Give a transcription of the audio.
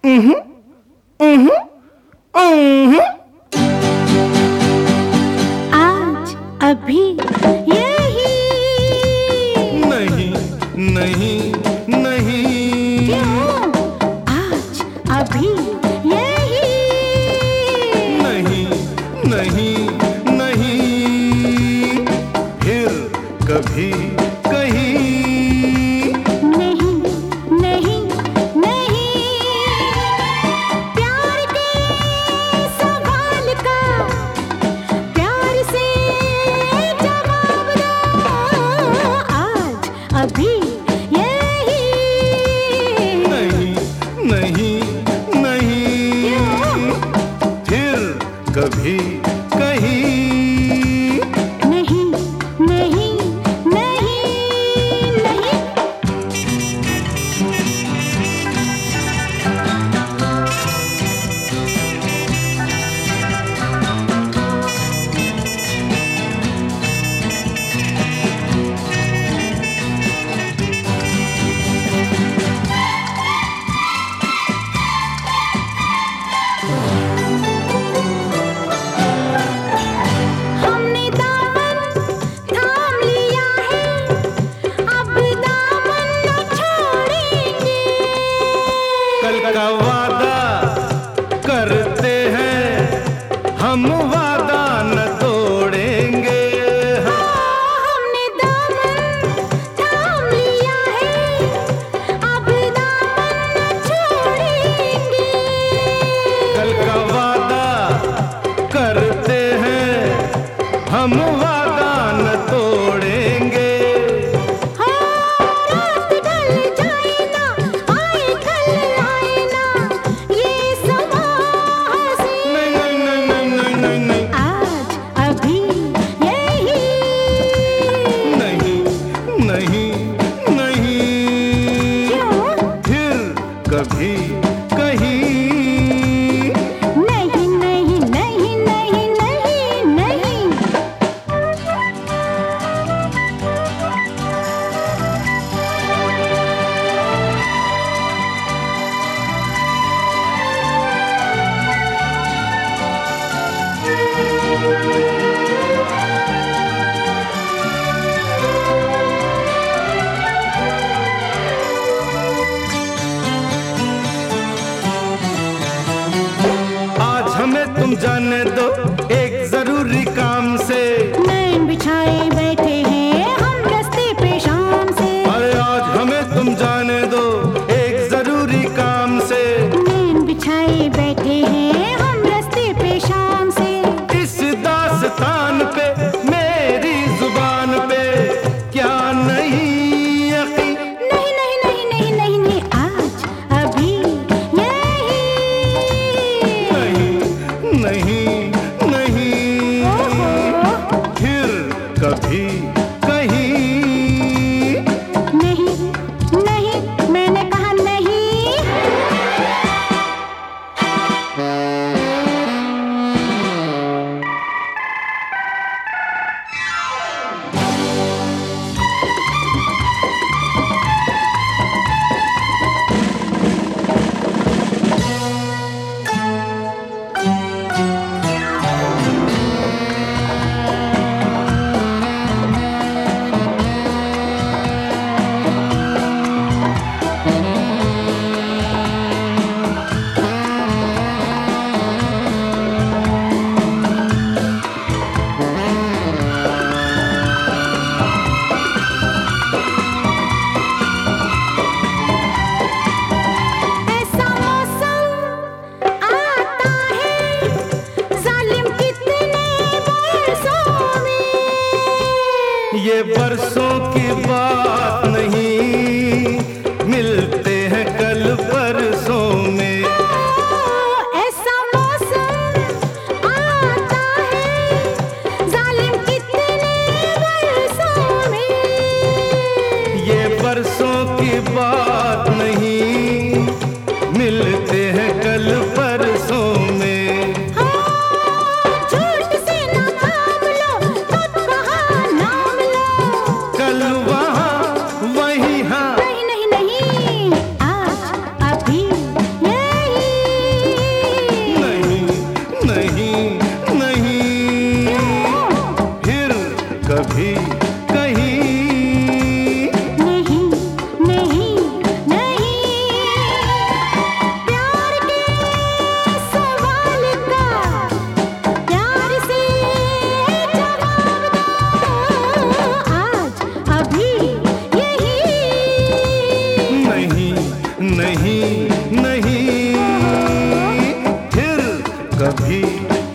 आज अभी यही नहीं नहीं नहीं क्यों? आज अभी यही नहीं नहीं नहीं फिर कभी कहीं नहीं नहीं नहीं प्यार के सवाल का प्यार से जवाब दो आज अभी यही नहीं नहीं नहीं फिर कभी कहीं नहीं नहीं नहीं नहीं हमने दामन थाम लिया है अब दामन न छोड़ेंगे कल का वादा करते हैं हम वादा न तोड़ेंगे हमने दामन थाम लिया है अब दामन न छोड़ेंगे कल का वादा करते हैं हम वादा न तोड़ेंगे रात ढल जाए ना आए कल आए ना ये समा हंसी नहीं नहीं नहीं नहीं नहीं आज अभी यही नहीं नहीं नहीं क्यों? फिर कभी कहीं नहीं नहीं नहीं नहीं नहीं नहीं आज हमें तुम जाने दो एक जरूरी काम से नैन बिछाए बैठे हैं हम रास्ते पे शाम से अरे आज हमें तुम जाने दो एक जरूरी काम से नैन बिछाए बैठे हैं हम रास्ते पे शाम से इस दास्तान पे मेरी जुबान पे क्या नहीं यकीन नहीं नहीं नहीं नहीं नहीं नहीं आज अभी यही नहीं नहीं नहीं ओहो फिर कभी कहीं नहीं नहीं मैंने कहा नहीं ऐसा मौसम आता है जालिम कितने बरसों में ये बरसों की बात नहीं मिलते हैं कल परसों में ऐसा मौसम आता है जालिम कितने बरसों में ये बरसों की बात नहीं मिलते हैं कल परसों में झूठ से ना काम लो खुद कहा नाम लो कल वहाँ वही हाँ नहीं नहीं नहीं आज अभी यही भी